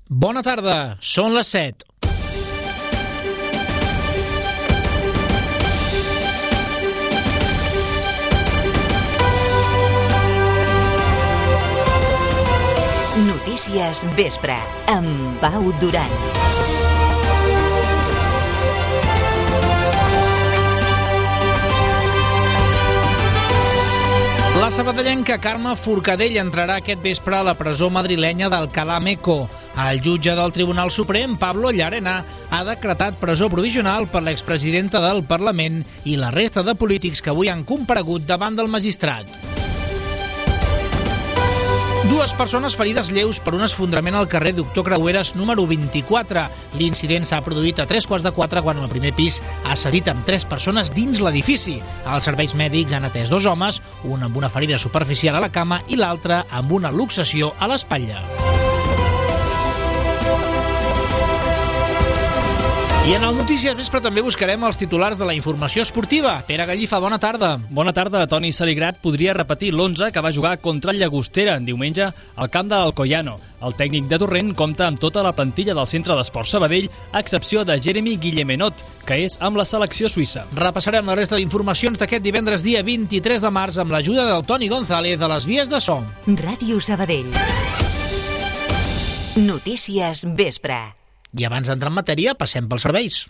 Bona tarda, són les 7. Notícies Vespre, amb Pau Duran. La sabadellenca Carme Forcadell entrarà aquest vespre a la presó madrilenya d'Alcalá Meco. El jutge del Tribunal Suprem, Pablo Llarena, ha decretat presó provisional per l'expresidenta del Parlament i la resta de polítics que avui han comparegut davant del magistrat. Dues persones ferides lleus per un esfondrament al carrer Doctor Creueres número 24. L'incident s'ha produït a 3:15 quan el primer pis ha cedit amb 3 persones dins l'edifici. Els serveis mèdics han atès 2 homes, un amb una ferida superficial a la cama i l'altre amb una luxació a l'espatlla. I en el Notícies Vespre també buscarem els titulars de la informació esportiva. Pere Gallifa, bona tarda. Bona tarda. Toni Saligrat podria repetir l'11 que va jugar contra el Llagostera diumenge al camp de l'Alcoyano. El tècnic de Torrent compta amb tota la plantilla del Centre d'Esports Sabadell, a excepció de Jeremy Guillemenot, que és amb la selecció suïssa. Repassarem la resta d'informacions d'aquest divendres dia 23 de març amb l'ajuda del Toni González de les vies de so. Ràdio Sabadell. Notícies Vespre. I abans d'entrar en matèria, passem pels serveis.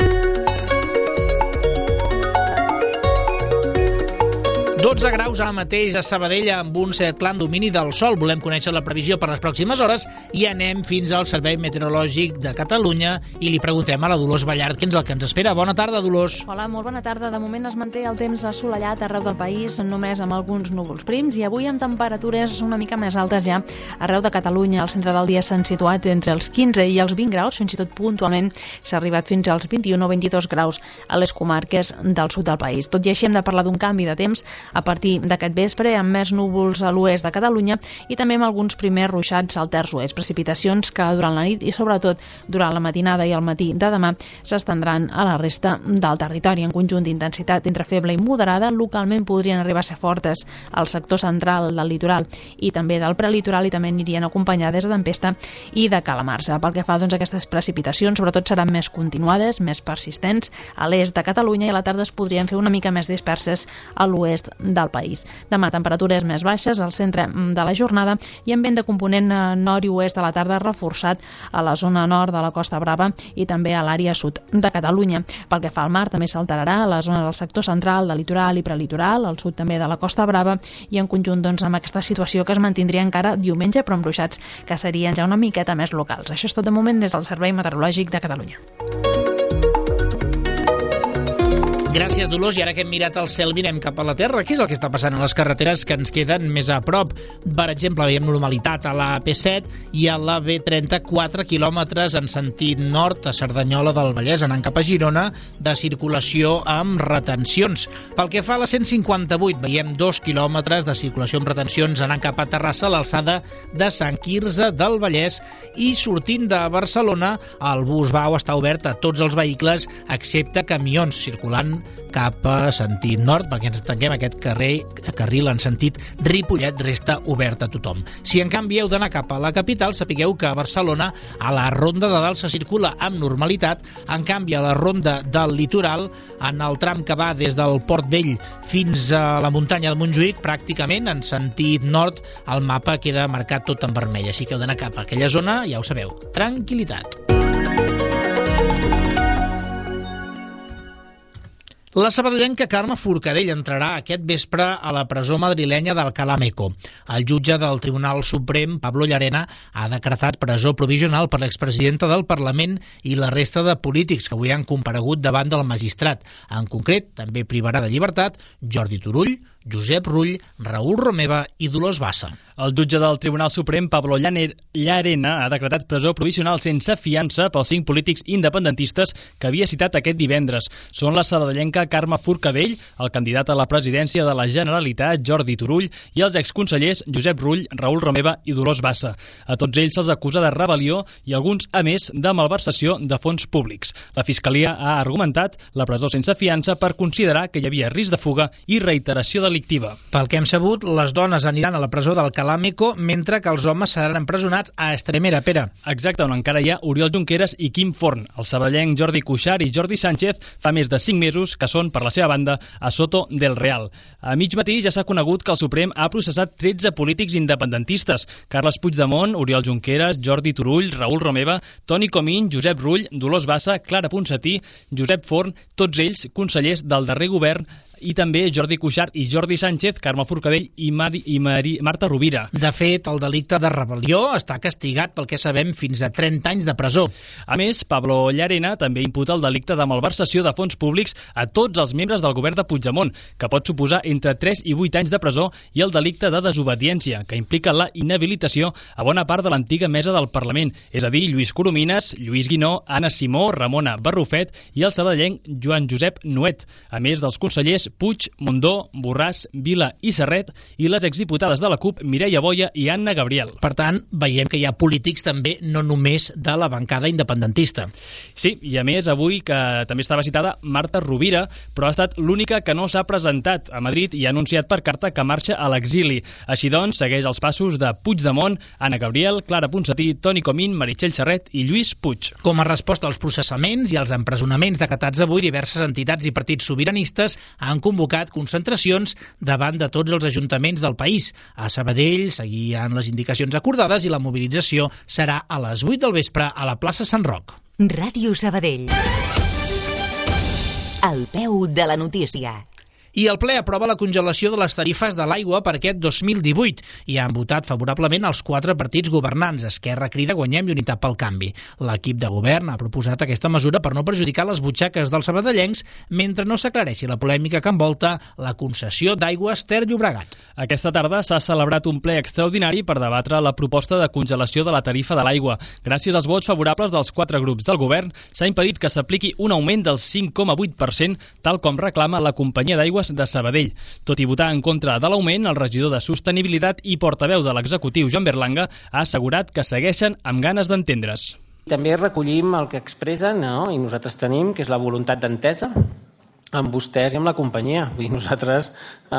12 graus ara mateix a Sabadell amb un cert clar domini del sol. Volem conèixer la previsió per les pròximes hores i anem fins al Servei Meteorològic de Catalunya i li preguntem a la Dolors Ballart què és el que ens espera. Bona tarda, Dolors. Hola, molt bona tarda. De moment es manté el temps assolellat arreu del país, només amb alguns núvols prims i avui amb temperatures una mica més altes ja arreu de Catalunya. Al centre del dia s'han situat entre els 15 i els 20 graus, fins i tot puntualment s'ha arribat fins als 21 o 22 graus a les comarques del sud del país. Tot i així hem de parlar d'un canvi de temps a partir d'aquest vespre, amb més núvols a l'oest de Catalunya i també amb alguns primers ruixats al terç oest. Precipitacions que durant la nit i sobretot durant la matinada i el matí de demà s'estendran a la resta del territori. En conjunt d'intensitat entre feble i moderada, localment podrien arribar a ser fortes al sector central del litoral i també del prelitoral i també anirien acompanyades de tempesta i de calamarsa. Pel que fa doncs, a aquestes precipitacions, sobretot seran més continuades, més persistents a l'est de Catalunya i a la tarda es podrien fer una mica més disperses a l'oest del país. Demà temperatures més baixes al centre de la jornada i amb vent de component nord i oest a la tarda reforçat a la zona nord de la Costa Brava i també a l'àrea sud de Catalunya. Pel que fa al mar també s'alterarà a la zona del sector central, del litoral i prelitoral, al sud també de la Costa Brava i en conjunt doncs, amb aquesta situació que es mantindria encara diumenge però amb ruixats que serien ja una miqueta més locals. Això és tot de moment des del Servei Meteorològic de Catalunya. Gràcies, Dolors. I ara que hem mirat al cel, mirem cap a la terra. Què és el que està passant a les carreteres que ens queden més a prop? Per exemple, veiem normalitat a la AP7 i a la B30, 4 quilòmetres en sentit nord a Cerdanyola del Vallès, anant cap a Girona, de circulació amb retencions. Pel que fa a la 158, veiem 2 quilòmetres de circulació amb retencions anant cap a Terrassa, a l'alçada de Sant Quirze del Vallès, i sortint de Barcelona, el bus Vao està obert a tots els vehicles, excepte camions, circulant cap a sentit nord, perquè ens tanquem aquest carril en sentit Ripollet, resta obert a tothom. Si en canvi heu d'anar cap a la capital, sapigueu que a Barcelona a la Ronda de Dalt se circula amb normalitat, en canvi a la Ronda del Litoral, en el tram que va des del Port Vell fins a la muntanya de Montjuïc, pràcticament en sentit nord, el mapa queda marcat tot en vermell, així que heu d'anar cap a aquella zona, ja ho sabeu, tranquil·litat. La sabadellenca Carme Forcadell entrarà aquest vespre a la presó madrilenya d'Alcalá Meco. El jutge del Tribunal Suprem, Pablo Llarena, ha decretat presó provisional per l'expresidenta del Parlament i la resta de polítics que avui han comparegut davant del magistrat. En concret, també privarà de llibertat Jordi Turull, Josep Rull, Raül Romeva i Dolors Bassa. El jutge del Tribunal Suprem, Pablo Llarena, ha decretat presó provisional sense fiança pels 5 polítics independentistes que havia citat aquest divendres. Són la sabadellenca Carme Forcadell, el candidat a la presidència de la Generalitat, Jordi Turull, i els exconsellers Josep Rull, Raül Romeva i Dolors Bassa. A tots ells se'ls acusa de rebel·lió i alguns, a més, de malversació de fons públics. La Fiscalia ha argumentat la presó sense fiança per considerar que hi havia risc de fuga i reiteració delictiva. Pel que hem sabut, les dones aniran a la presó d'Alcalá Meco, mentre que els homes seran empresonats a Estremera, Pere. Exacte, on encara hi ha Oriol Junqueras i Quim Forn. El sabadellenc Jordi Cuixart i Jordi Sánchez fa més de 5 mesos que són, per la seva banda, a Soto del Real. A mig matí ja s'ha conegut que el Suprem ha processat 13 polítics independentistes: Carles Puigdemont, Oriol Junqueras, Jordi Turull, Raül Romeva, Toni Comín, Josep Rull, Dolors Bassa, Clara Ponsatí, Josep Forn, tots ells consellers del darrer govern, i també Jordi Cuixart i Jordi Sánchez, Carme Forcadell i Marta Rovira. De fet, el delicte de rebel·lió està castigat, pel que sabem, fins a 30 anys de presó. A més, Pablo Llarena també imputa el delicte de malversació de fons públics a tots els membres del govern de Puigdemont, que pot suposar entre 3 i 8 anys de presó, i el delicte de desobediència, que implica la inhabilitació a bona part de l'antiga mesa del Parlament, és a dir, Lluís Coromines, Lluís Guinó, Anna Simó, Ramona Barrufet i el sabadellenc Joan Josep Nuet, a més dels consellers Puig, Mundó, Borràs, Vila i Serret i les exdiputades de la CUP Mireia Boia i Anna Gabriel. Per tant, veiem que hi ha polítics també, no només de la bancada independentista. Sí, i a més avui que també estava citada Marta Rovira, però ha estat l'única que no s'ha presentat a Madrid i ha anunciat per carta que marxa a l'exili. Així doncs, segueix els passos de Puigdemont, Anna Gabriel, Clara Ponsatí, Toni Comín, Meritxell Serret i Lluís Puig. Com a resposta als processaments i als empresonaments decretats avui, diverses entitats i partits sobiranistes han convocat concentracions davant de tots els ajuntaments del país. A Sabadell seguien les indicacions acordades i la mobilització serà a les 8 del vespre a la plaça Sant Roc. Ràdio Sabadell. Al peu de la notícia. I el ple aprova la congelació de les tarifes de l'aigua per aquest 2018 i han votat favorablement els 4 partits governants, Esquerra, Crida, Guanyem i Unitat pel Canvi. L'equip de govern ha proposat aquesta mesura per no perjudicar les butxaques dels sabadellencs mentre no s'aclareixi la polèmica que envolta la concessió d'aigües Ter Llobregat. Aquesta tarda s'ha celebrat un ple extraordinari per debatre la proposta de congelació de la tarifa de l'aigua. Gràcies als vots favorables dels 4 grups del govern, s'ha impedit que s'apliqui un augment del 5,8%, tal com reclama la companyia d'aigües de Sabadell. Tot i votar en contra de l'augment, el regidor de Sostenibilitat i portaveu de l'executiu Joan Berlanga ha assegurat que segueixen amb ganes d'entendre's. També recollim el que expressen, no? I nosaltres tenim, que és la voluntat d'entesa amb vostès i amb la companyia. Vull dir, nosaltres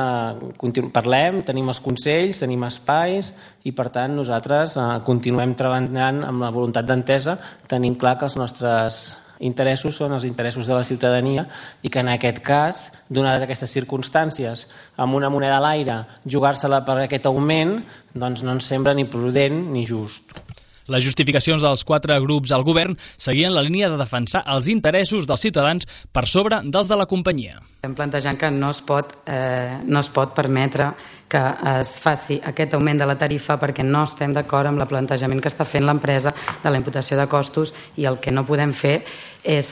parlem, tenim els consells, tenim espais i, per tant, nosaltres continuem treballant amb la voluntat d'entesa, tenint clar que els nostres interessos són els interessos de la ciutadania i que en aquest cas, donades aquestes circumstàncies, amb una moneda a l'aire, jugar-se-la per aquest augment, doncs no ens sembla ni prudent ni just. Les justificacions dels 4 grups al govern seguien la línia de defensar els interessos dels ciutadans per sobre dels de la companyia. Estem plantejant que no es pot permetre que es faci aquest augment de la tarifa perquè no estem d'acord amb el plantejament que està fent l'empresa de la imputació de costos i el que no podem fer és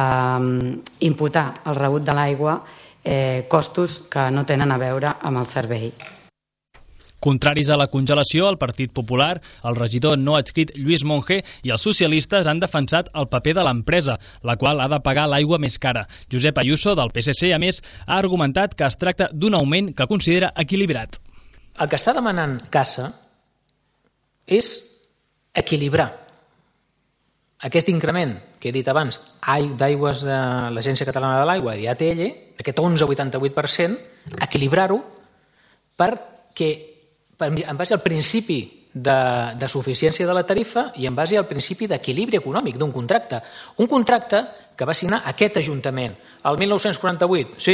imputar al rebut de l'aigua costos que no tenen a veure amb el servei. Contraris a la congelació, el Partit Popular, el regidor no adscrit Lluís Monge i els socialistes han defensat el paper de l'empresa, la qual ha de pagar l'aigua més cara. Josep Ayuso, del PSC, a més, ha argumentat que es tracta d'un augment que considera equilibrat. El que està demanant Cassa és equilibrar aquest increment que he dit abans d'aigües de l'Agència Catalana de l'Aigua i ATL, aquest 11,88%, equilibrar-ho perquè en base al principi de suficiència de la tarifa i en base al principi d'equilibri econòmic d'un contracte. Un contracte que va signar aquest Ajuntament el 1948, sí,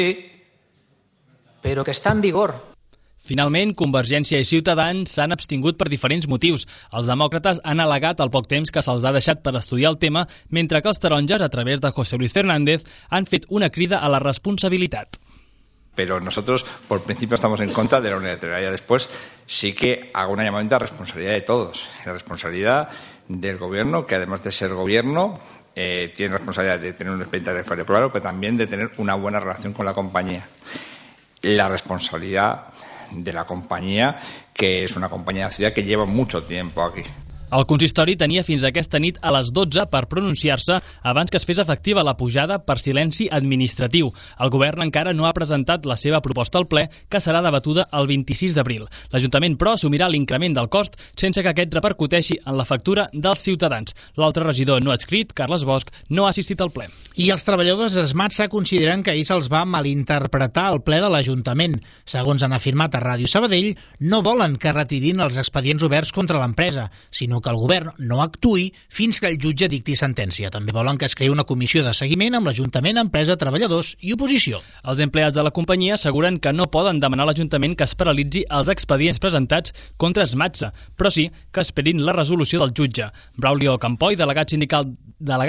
però que està en vigor. Finalment, Convergència i Ciutadans s'han abstingut per diferents motius. Els demòcrates han al·legat el poc temps que se'ls ha deixat per estudiar el tema, mentre que els taronges, a través de José Luis Fernández, han fet una crida a la responsabilitat. Pero nosotros, por principio, estamos en contra de la unilateralidad. Después, sí que hago una llamamiento a responsabilidad de todos. La responsabilidad del gobierno, que además de ser gobierno, tiene responsabilidad de tener un expediente tarifario claro, pero también de tener una buena relación con la compañía. La responsabilidad de la compañía, que es una compañía de ciudad que lleva mucho tiempo aquí. El consistori tenia fins aquesta nit a les 12 per pronunciar-se abans que es fes efectiva la pujada per silenci administratiu. El govern encara no ha presentat la seva proposta al ple, que serà debatuda el 26 d'abril. L'Ajuntament, però, assumirà l'increment del cost sense que aquest repercuteixi en la factura dels ciutadans. L'altre regidor no adscrit, Carles Bosch, no ha assistit al ple. I els treballadors d'Esmatsa consideren que ahir se'ls va malinterpretar el ple de l'Ajuntament. Segons han afirmat a Ràdio Sabadell, no volen que retirin els expedients oberts contra l'empresa, sinó que el govern no actuï fins que el jutge dicti sentència. També volen que es creï una comissió de seguiment amb l'Ajuntament, empresa, treballadors i oposició. Els empleats de la companyia asseguren que no poden demanar a l'Ajuntament que es paralitzi els expedients presentats contra Esmatsa, però sí que esperin la resolució del jutge. Braulio Campoy, delegat sindical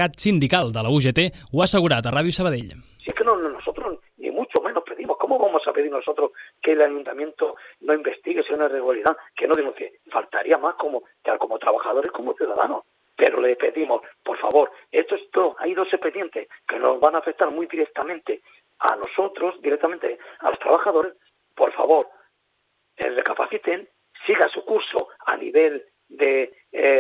de la UGT, ho ha assegurat a Ràdio Sabadell. Si es que nosotros ni mucho menos pedimos. ¿Cómo vamos a pedir nosotros que el ayuntamiento no investigue si hay una irregularidad, que no denuncie? Faltaría más como trabajadores, como ciudadanos. Pero le pedimos, por favor, hay dos expedientes que nos van a afectar muy directamente a nosotros, directamente a los trabajadores. Por favor, recapaciten, siga su curso a nivel de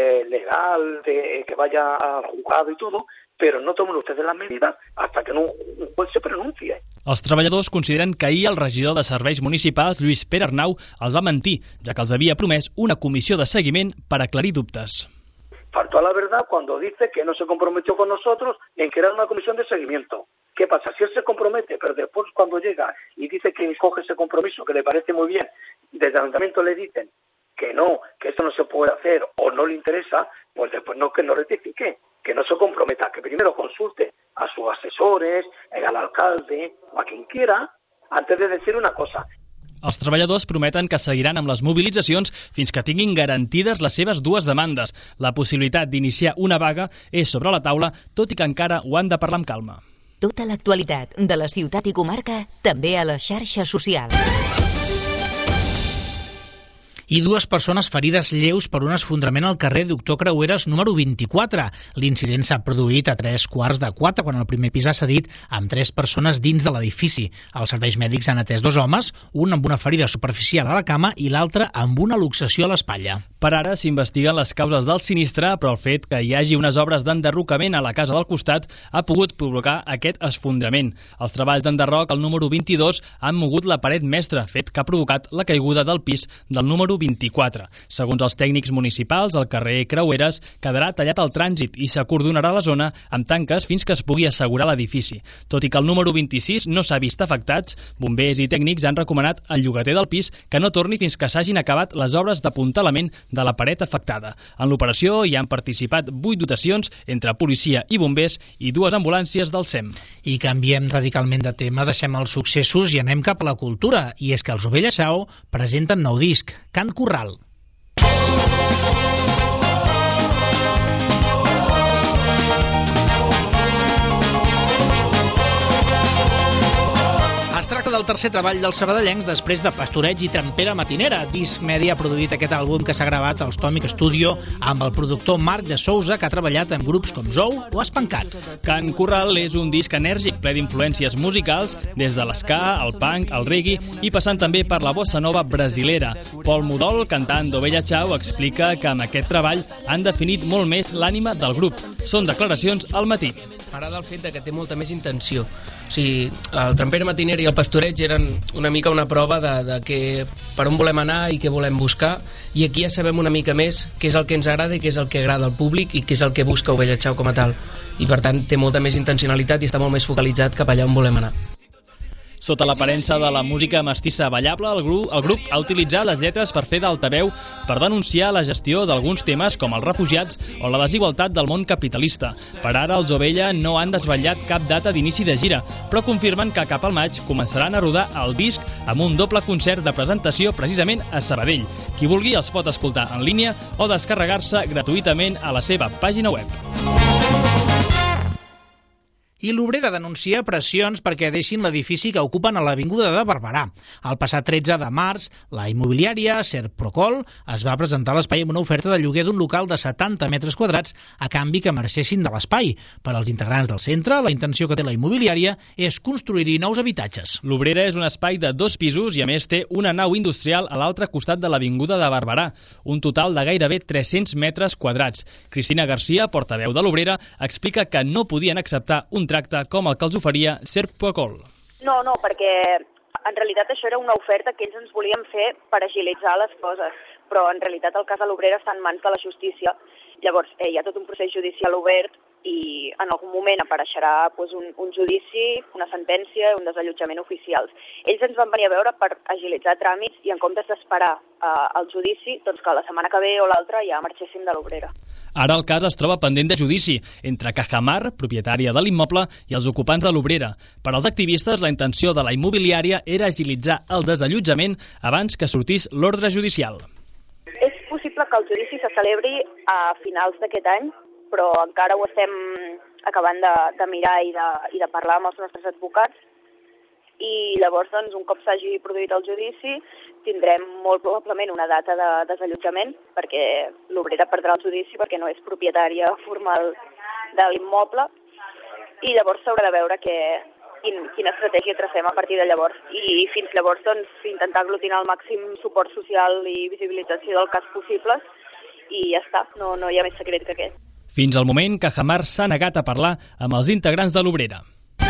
legal, de que vaya al juzgado y todo, però no tomen ustedes les medidas hasta que no un juez se pronuncie. Els treballadors consideren que ahir el regidor de Serveis Municipals, Lluís Pere Arnau, els va mentir, ja que els havia promès una comissió de seguiment per aclarir dubtes. Faltó a la verdad cuando dice que no se comprometió con nosotros en crear una comisión de seguimiento. ¿Qué pasa? Si él se compromete, pero después cuando llega y dice que coge ese compromiso, que le parece muy bien, desde el ayuntamiento le dicen que no, que esto no se puede hacer o no le interesa, pues después que no rectifique, que no se comprometa, que primero consulte a sus asesores, al alcalde o a quien quiera, antes de decir una cosa. Els treballadors prometen que seguiran amb les mobilitzacions fins que tinguin garantides les seves dues demandes. La possibilitat d'iniciar una vaga és sobre la taula, tot i que encara ho han de parlar amb calma. Tota l'actualitat de la ciutat i comarca, també a les xarxes socials. I dues persones ferides lleus per un esfondrament al carrer Doctor Creueres número 24. L'incident s'ha produït a 3:15, quan el primer pis ha cedit amb 3 persones dins de l'edifici. Els serveis mèdics han atès 2 homes, un amb una ferida superficial a la cama i l'altre amb una luxació a l'espatlla. Per ara s'investiguen les causes del sinistre, però el fet que hi hagi unes obres d'enderrocament a la casa del costat ha pogut provocar aquest esfondrament. Els treballs d'enderroc al número 22 han mogut la paret mestra, fet que ha provocat la caiguda del pis del número 24. Segons els tècnics municipals, el carrer Creueres quedarà tallat al trànsit i s'acordonarà la zona amb tanques fins que es pugui assegurar l'edifici. Tot i que el número 26 no s'ha vist afectats, bombers i tècnics han recomanat al llogater del pis que no torni fins que s'hagin acabat les obres d'apuntalament de la paret afectada. En l'operació hi han participat 8 dotacions entre policia i bombers i 2 ambulàncies del SEM. I canviem radicalment de tema, deixem els successos i anem cap a la cultura. I és que els Ovella Sao presenten nou disc, Cant Corral. Es tracta del tercer treball dels sabadellencs després de Pastoreig i Trempera Matinera. Disc Media ha produït aquest àlbum que s'ha gravat al Tòmic Studio amb el productor Marc de Sousa, que ha treballat en grups com Zou o Espancat. Cant Corral és un disc enèrgic ple d'influències musicals, des de l'esca, el punk, el reggae i passant també per la bossa nova brasilera. Pol Modol, cantant d'Ovella Sao, explica que amb aquest treball han definit molt més l'ànima del grup. Són declaracions al Matí. M'agrada el fet que té molta més intenció. O sigui, el Trempera Matinera i el Pastoreig eren una mica una prova de que per on volem anar i què volem buscar, i aquí ja sabem una mica més què és el que ens agrada i què és el que agrada al públic i què és el que busca Ovella Sao com a tal. I per tant té molta més intencionalitat i està molt més focalitzat cap allà on volem anar. Sota l'aparença de la música mestissa ballable, el grup ha utilitzat les lletres per fer d'altaveu per denunciar la gestió d'alguns temes com els refugiats o la desigualtat del món capitalista. Per ara, els Ovella no han desvetllat cap data d'inici de gira, però confirmen que cap al maig començaran a rodar el disc amb un doble concert de presentació precisament a Sabadell. Qui vulgui els pot escoltar en línia o descarregar-se gratuïtament a la seva pàgina web. I l'Obrera denuncia pressions perquè deixin l'edifici que ocupen a l'Avinguda de Barberà. El passat 13 de març, la immobiliària Serprocol es va presentar a l'espai amb una oferta de lloguer d'un local de 70 metres quadrats a canvi que marxessin de l'espai. Per als integrants del centre, la intenció que té la immobiliària és construir-hi nous habitatges. L'Obrera és un espai de 2 pisos i a més té una nau industrial a l'altre costat de l'Avinguda de Barberà, un total de gairebé 300 metres quadrats. Cristina Garcia, portaveu de l'Obrera, explica que no podien acceptar un tracte com el que els oferia Serprocol. No, perquè en realitat això era una oferta que ells ens volien fer per agilitzar les coses, però en realitat el cas de l'Obrera està en mans de la justícia. Llavors, hi ha tot un procés judicial obert i en algun moment apareixerà un judici, una sentència, un desallotjament oficials. Ells ens van venir a veure per agilitzar tràmits i en comptes d'esperar el judici, doncs que la setmana que ve o l'altra ja marxéssim de l'Obrera. Ara el cas es troba pendent de judici entre Cajamar, propietària de l'immoble, i els ocupants de l'Obrera. Per als activistes, la intenció de la immobiliària era agilitzar el desallotjament abans que sortís l'ordre judicial. És possible que el judici se celebri a finals d'aquest any, però encara ho estem acabant de mirar i de parlar amb els nostres advocats. I llavors, doncs, un cop s'hagi produït el judici, tindrem molt probablement una data de desallotjament, perquè l'Obrera perdrà el judici perquè no és propietària formal de l'immoble, i llavors s'haurà de veure quina estratègia tracem a partir de llavors. I fins llavors, doncs, intentar aglutinar el màxim suport social i visibilització del cas possibles, i ja està, no hi ha més secret que aquest. Fins al moment, Cajamar s'ha negat a parlar amb els integrants de l'Obrera.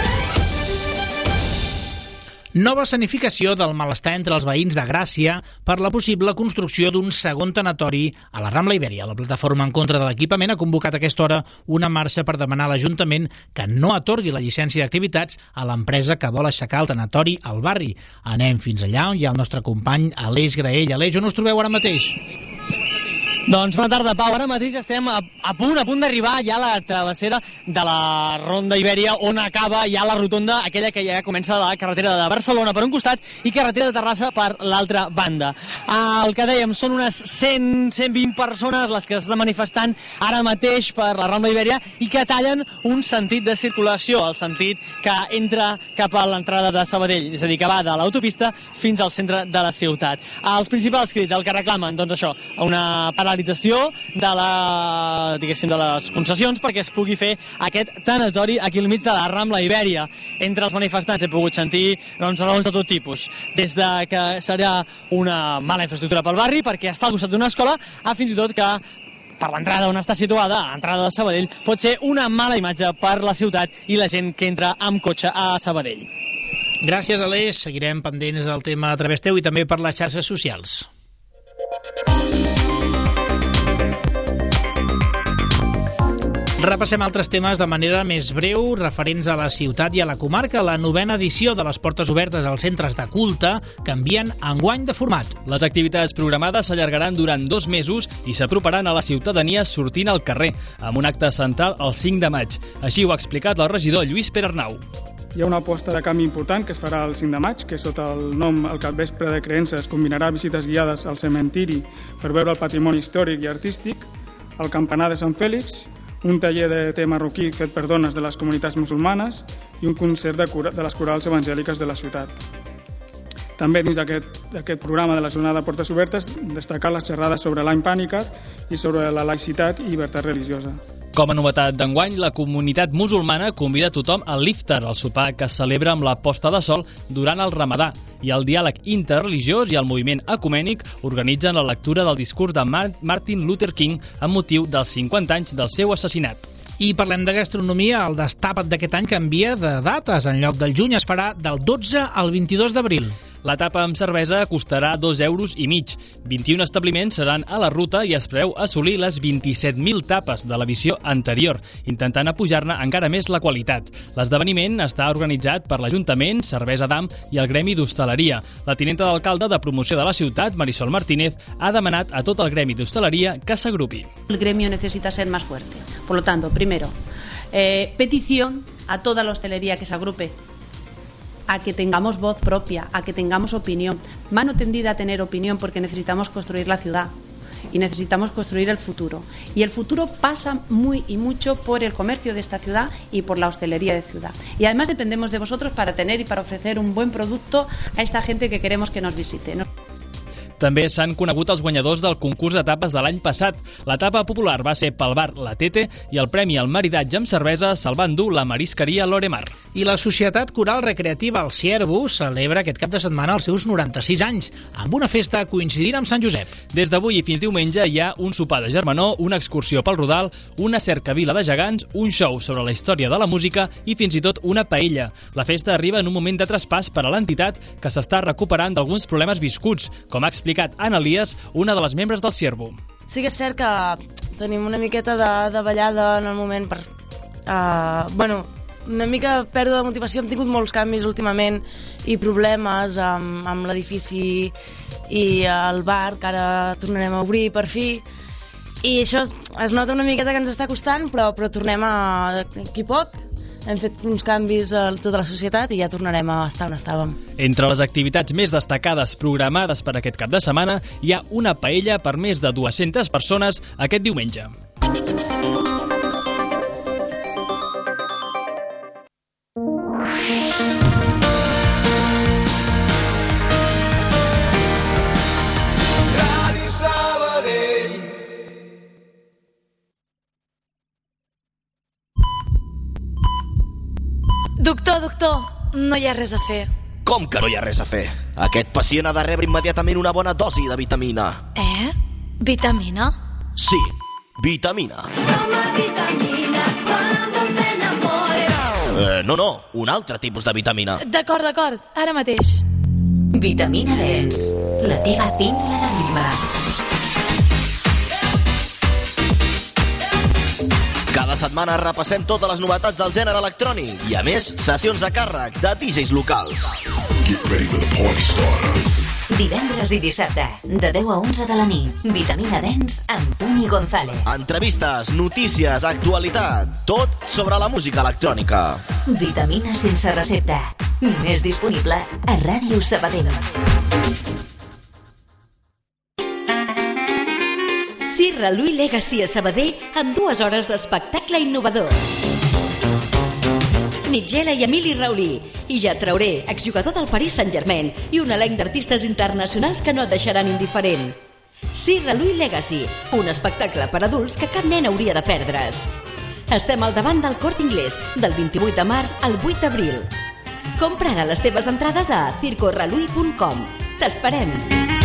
Nova escenificació del malestar entre els veïns de Gràcia per la possible construcció d'un segon tanatori a la Rambla Ibèria. La plataforma en contra de l'equipament ha convocat a aquesta hora una marxa per demanar a l'Ajuntament que no atorgui la llicència d'activitats a l'empresa que vol aixecar el tanatori al barri. Anem fins allà on hi ha el nostre company Aleix Graell. Aleix, on us trobeu ara mateix? Doncs bona tarda, Pau. Ara mateix estem a punt d'arribar ja a la travessera de la Ronda Ibèria, on acaba ja la rotonda, aquella que ja comença la carretera de Barcelona per un costat i carretera de Terrassa per l'altra banda. El que dèiem, són unes 100-120 persones les que estan manifestant ara mateix per la Ronda Ibèria i que tallen un sentit de circulació, el sentit que entra cap a l'entrada de Sabadell, és a dir, que va de l'autopista fins al centre de la ciutat. Els principals crits, el que reclamen, doncs això, una paralització de les concessions perquè es pugui fer aquest tanatori aquí al mig de la Rambla Ibèria. Entre els manifestants he pogut sentir raons de tot tipus, des de que serà una mala infraestructura pel barri perquè està al costat d'una escola, a fins i tot que per l'entrada on està situada, a l'entrada de Sabadell, pot ser una mala imatge per la ciutat i la gent que entra amb cotxe a Sabadell. Gràcies, Aleix. Seguirem pendents del tema a través teu i també per les xarxes socials. Repassem altres temes de manera més breu referents a la ciutat i a la comarca. La 9ª edició de les Portes Obertes als centres de culte canvien enguany de format. Les activitats programades s'allargaran durant 2 mesos i s'aproparan a la ciutadania sortint al carrer, amb un acte central el 5 de maig. Així ho ha explicat el regidor Lluís Perarnau. Hi ha una aposta de canvi important que es farà el 5 de maig, que sota el nom El Capvespre de Creences combinarà visites guiades al cementiri per veure el patrimoni històric i artístic, el campanar de Sant Fèlix, un taller de té marroquí fet per dones de les comunitats musulmanes i un concert de les corals evangèliques de la ciutat. També dins d'aquest programa de la jornada de Portes Obertes destacar les xerrades sobre l'any Pànicat i sobre la laïcitat i llibertat religiosa. Com a novetat d'enguany, la comunitat musulmana convida tothom al iftar, el sopar que es celebra amb la posta de sol durant el Ramadà, i el diàleg interreligiós i el moviment ecumènic organitzen la lectura del discurs de Martin Luther King amb motiu dels 50 anys del seu assassinat. I parlem de gastronomia. El destàpat d'aquest any canvia de dates. En lloc del juny es farà del 12 al 22 d'abril. La tapa amb cervesa costarà 2,5 euros. 21 establiments seran a la ruta i es preveu assolir les 27.000 tapes de l'edició anterior, intentant apujar-ne encara més la qualitat. L'esdeveniment està organitzat per l'Ajuntament, Cervesa Dam i el Gremi d'Hostaleria. La tinenta d'alcalde de promoció de la ciutat, Marisol Martínez, ha demanat a tot el Gremi d'Hostaleria que s'agrupi. El gremio necesita ser más fuerte. Por lo tanto, primero, petición a toda la hostelería que se agrupe, a que tengamos voz propia, a que tengamos opinión. Mano tendida a tener opinión porque necesitamos construir la ciudad. y necesitamos construir el futuro. Y el futuro pasa muy y mucho por el comercio de esta ciudad y por la hostelería de ciudad. Y además dependemos de vosotros para tener y para ofrecer un buen producto a esta gente que queremos que nos visite, ¿no? També s'han conegut els guanyadors del concurs d'etapes de l'any passat. L'etapa popular va ser pel bar La Tete i el premi al maridatge amb cervesa se'l va endur la marisqueria Loremar. I la Societat Coral Recreativa El Ciervo celebra aquest cap de setmana els seus 96 anys, amb una festa coincidint amb Sant Josep. Des d'avui i fins diumenge hi ha un sopar de germanor, una excursió pel Rodal, una cercavila de gegants, un show sobre la història de la música i fins i tot una paella. La festa arriba en un moment de traspàs per a l'entitat que s'està recuperant d'alguns problemes viscuts, com ha explicat Anna Elias, una de les membres del Ciervo. Sí que és cert que tenim una miqueta de ballada en el moment per... una mica pèrdua de motivació. Hem tingut molts canvis últimament i problemes amb l'edifici i el bar, que ara tornarem a obrir per fi. I això es nota una miqueta que ens està costant, però tornem d'aquí poc. Hem fet uns canvis a tota la societat i ja tornarem a estar on estàvem. Entre les activitats més destacades programades per aquest cap de setmana hi ha una paella per més de 200 persones aquest diumenge. Doctor, no hi ha res a fer. Com que no hi ha res a fer? Aquest pacient ha de rebre immediatament una bona dosi de vitamina. Vitamina? Sí, vitamina. No, un altre tipus de vitamina. D'acord, ara mateix. Vitamina Dens, la teva píndola de ritme. Cada setmana repassem totes les novetats del gènere electrònic i, a més, sessions a càrrec de DJs locals. Divendres i dissabte, de 10 a 11 de la nit, Vitamina Dens amb Toni González. Entrevistes, notícies, actualitat, tot sobre la música electrònica. Vitamina sense recepta, més disponible a Ràdio Sabadell. Sirra Louis Legacy a Sabadell amb 2 hores d'espectacle innovador. Nigella i Emili Raulí, i ja Traoré, exjugador del Paris Saint-Germain, i un elenc d'artistes internacionals que no et deixaran indiferent. Sirra Louis Legacy, un espectacle per adults que cap nen hauria de perdre's. Estem al davant del Corte Inglés, del 28 de març al 8 d'abril. Compra ara les teves entrades a circoralui.com. T'esperem!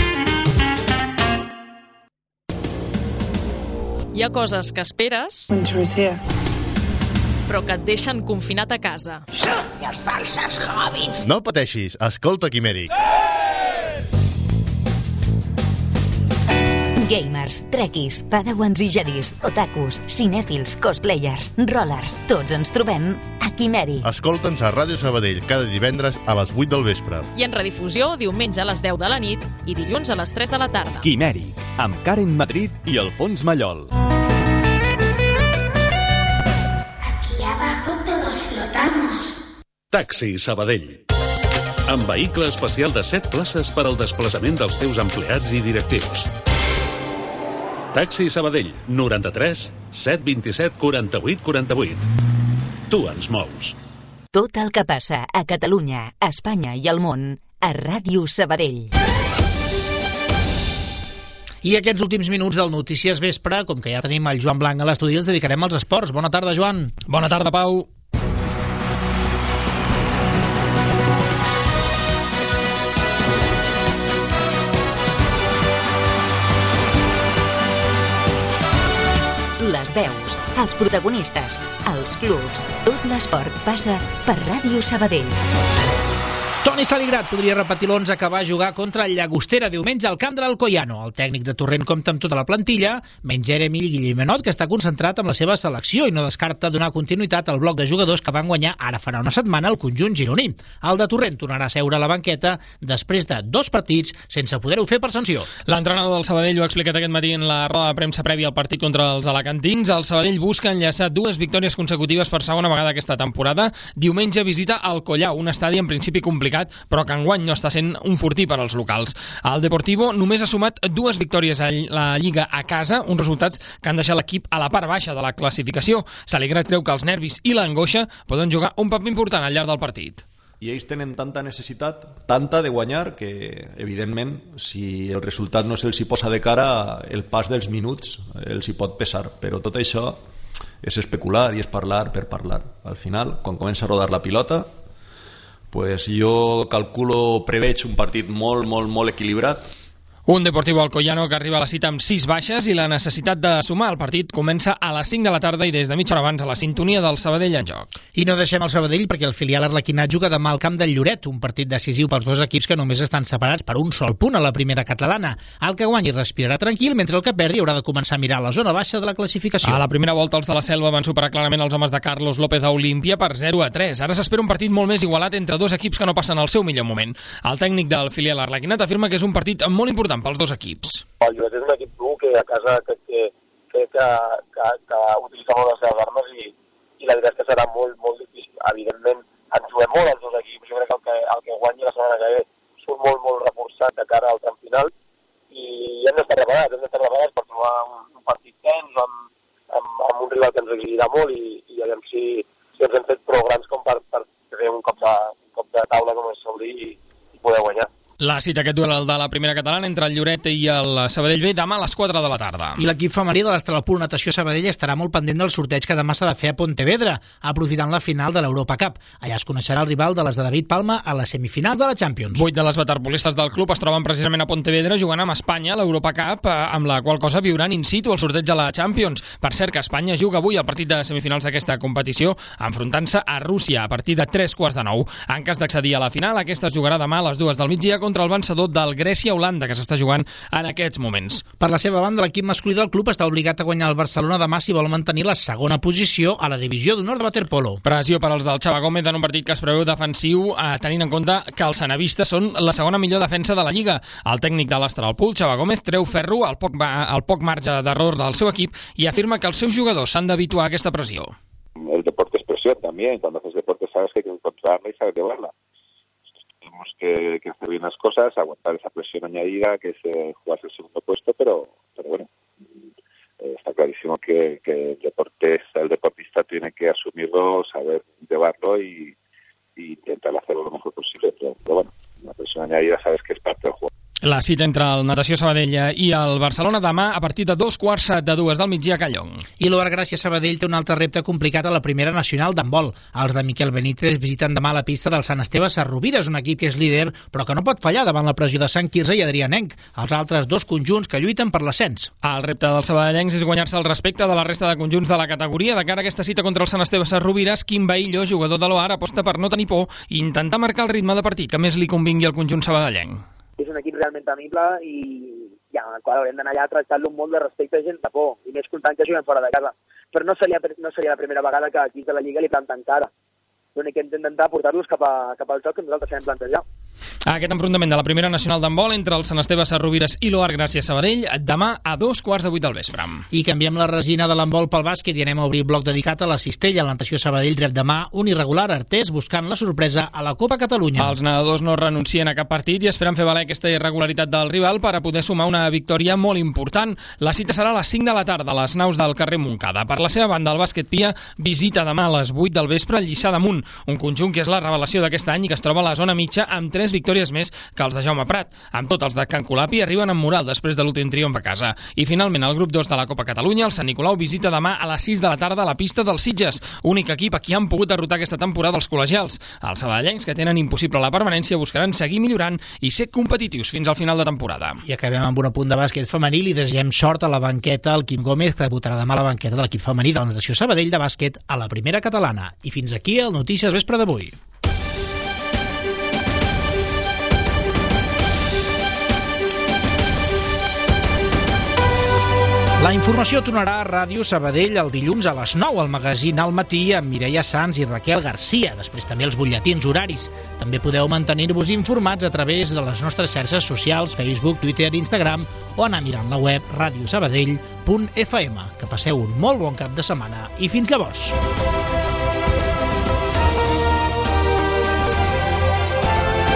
Hi ha coses que esperes, però que et deixen confinat a casa. Sucios falsos hobbits! No pateixis, escolta Quimèric. Gamers, trekkies, padawans i jedis, otakus, cinèfils, cosplayers, rollers, tots ens trobem a Quimèric. Escolta'ns a Ràdio Sabadell cada divendres a les 8 del vespre. I en redifusió diumenge a les 10 de la nit i dilluns a les 3 de la tarda. Quimèric, amb Karen Madrid i Alfons Mallol. Aquí abajo todos flotamos. Taxi Sabadell. Amb vehicle especial de 7 places per al desplaçament dels teus empleats i directius. Taxi Sabadell, 93 727 48 48. Tu ens mous. Tot el que passa a Catalunya, a Espanya i al món a Ràdio Sabadell. I aquests últims minuts del Notícies Vespre, com que ja tenim el Joan Blanc a l'estudi, els dedicarem als esports. Bona tarda, Joan. Bona tarda, Pau. Les veus, els protagonistes, els clubs, tot l'esport passa per Ràdio Sabadell. Toni Saligrat podria repetir l'11 que va jugar contra el Llagostera diumenge al camp de l'Alcoyano. El tècnic de Torrent compta amb tota la plantilla, menys Jeremy Guillemenot, que està concentrat amb la seva selecció i no descarta donar continuïtat al bloc de jugadors que van guanyar ara farà una setmana el conjunt gironí. El de Torrent tornarà a seure a la banqueta després de 2 partits sense poder-ho fer per sanció. L'entrenador del Sabadell ho ha explicat aquest matí en la roda de premsa prèvia al partit contra els alacantins. El Sabadell busca enllaçar 2 victòries consecutives per segona vegada aquesta temporada. Diumenge visita Alcoyà, un estadi en principi complicat complicat, però que enguany no està sent un fortí per als locals. El Deportivo només ha sumat 2 victòries a la Lliga a casa, uns resultats que han deixat l'equip a la part baixa de la classificació. S'Alegra creu que els nervis i l'angoixa poden jugar un paper important al llarg del partit. I ells tenen tanta necessitat, tanta de guanyar, que evidentment si el resultat no se'ls hi posa de cara, el pas dels minuts els hi pot pesar, però tot això és especular i és parlar per parlar. Al final, quan comença a rodar la pilota, pues jo preveig un partit molt equilibrat. Un Deportivo Alcoyano que arriba a la cita amb 6 baixes i la necessitat de sumar. El partit comença a les 5 de la tarda i des de mitja hora abans a la sintonia del Sabadell en joc. I no deixem el Sabadell perquè el filial arlequinat juga demà al camp del Lloret, un partit decisiu pels 2 equips que només estan separats per un sol punt a la primera catalana. El que guanyi respirarà tranquil, mentre el que perdi haurà de començar a mirar la zona baixa de la classificació. A la primera volta els de la Selva van superar clarament els homes de Carlos López a Olímpia per 0-3. Ara s'espera un partit molt més igualat entre 2 equips que no passen el seu millor moment. El tècnic del filial arlequinat afirma que és un partit molt important pels 2 equips. El Lloret és un equip dur que a casa que utilitza molt les seves armes i la veritat és que serà molt difícil. Evidentment ens juguem molt els 2 equips. Jo crec que el que guanyi la setmana que ve surt molt reforçat de cara al tram final i hem d'estar preparats per trobar un partit tens amb un rival que ens exigirà molt i a veure si ens hem fet prou grans com per fer un cop de taula com és obrir i poder guanyar. La cita aquest duel de la primera catalana entre el Lloret i el Sabadell B demà a les 4 de la tarda. I l'equip femení de l'Estralpur Natació Sabadell estarà molt pendent del sorteig que demà s'ha de fer a Pontevedra, aprofitant la final de l'Europa Cup. Allà es coneixerà el rival de les de David Palma a les semifinals de la Champions. 8 de les waterpolistes del club es troben precisament a Pontevedra jugant amb Espanya a l'Europa Cup, amb la qual cosa viuran in situ el sorteig de la Champions. Per cert, que Espanya juga avui el partit de semifinals d'aquesta competició, enfrontant-se a Rússia a partir de 8:45. En cas d'accedir a la final, aquesta es jugarà demà a les 2 del migdia contra el vencedor del Grècia-Holanda, que s'està jugant en aquests moments. Per la seva banda, l'equip masculí del club està obligat a guanyar el Barcelona demà si vol mantenir la segona posició a la divisió d'honor de waterpolo. Pressió per als del Xava Gómez en un partit que es preveu defensiu, tenint en compte que els senavistes són la segona millor defensa de la Lliga. El tècnic de l'Estralpur, Xava Gómez, treu ferro al poc marge d'error del seu equip i afirma que els seus jugadors s'han d'habituar a aquesta pressió. El deporte es presión también. Cuando haces deporte sabes que hay que controlarla y sabes llevarla. Tenemos que hacer bien las cosas, aguantar esa presión añadida que es jugarse el segundo puesto, pero bueno, está clarísimo que el deportista tiene que asumirlo, saber llevarlo y intentar hacerlo lo mejor posible, pero bueno, la presión añadida sabes que es parte del juego. La cita entre el Natació Sabadell i el Barcelona demà a partir de 2:15 del migdia a Callong. I l'Oar Gràcia Sabadell té un altre repte complicat a la primera nacional d'handbol. Els de Miquel Benítez visiten demà la pista del Sant Esteve Sarrovires, un equip que és líder però que no pot fallar davant la pressió de Sant Quirze i Adrianenc, els altres 2 conjunts que lluiten per l'ascens. El repte dels sabadellencs és guanyar-se el respecte de la resta de conjunts de la categoria. De cara a aquesta cita contra el Sant Esteve Sarrovires, Quim Baillo, jugador de l'Oar, aposta per no tenir por i intentar marcar el ritme de partit que més li convingui al conjunt sabadellenc. És un equip realment temible i amb el qual haurem d'anar allà a tractar-lo amb molt de respecte i sense por, i més comptant que juguem fora de casa. Però no seria la primera vegada que equips de la Lliga li planten cara. L'únic que hem d'intentar portar-los cap al joc que nosaltres sabem plantejar. Aquest enfrontament de la primera nacional d'handbol entre el Sant Esteve Sarrovires i l'Oar Gràcia Sabadell demà a 2:15 del vespre. I canviem la resina de l'handbol pel bàsquet i anem a obrir bloc dedicat a la cistella. La Natació Sabadell rep demà un irregular Artés buscant la sorpresa a la Copa Catalunya. Els nedadors no renuncien a cap partit i esperen fer valer aquesta irregularitat del rival per a poder sumar una victòria molt important. La cita serà a les 5 de la tarda a les naus del carrer Montcada. Per la seva banda, el bàsquet Pia visita demà a les 8 del vespre el Lliçà d'Amunt, un conjunt que és la revelació d'aquest any i que es troba a la zona mitja amb 3 victòries més que els de Jaume Prat. Amb tot, els de Can Colapi arriben amb moral després de l'últim triomf a casa. I finalment, el grup 2 de la Copa Catalunya, el Sant Nicolau, visita demà a les 6 de la tarda a la pista dels Sitges, únic equip a qui han pogut derrotar aquesta temporada els col·legials. Els sabadellencs, que tenen impossible la permanència, buscaran seguir millorant i ser competitius fins al final de temporada. I acabem amb un apunt de bàsquet femení. Li desitgem sort a la banqueta al Quim Gómez, que debutarà demà a la banqueta de l'equip femení de la Natació Sabadell de bàsquet a la primera catalana. I fins aquí el Notícies Vespre d'avui. La informació tornarà a Ràdio Sabadell el dilluns a les 9 al magazín Al Matí amb Mireia Sans i Raquel Garcia. Després també els butlletins horaris. També podeu mantenir-vos informats a través de les nostres xarxes socials, Facebook, Twitter, Instagram o anar mirant la web radiosabadell.fm. Que passeu un molt bon cap de setmana i fins llavors.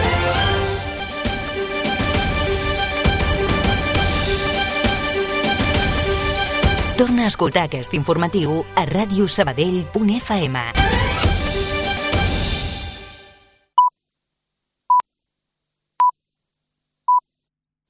Torna a escoltar aquest informatiu a radiosabadell.fm.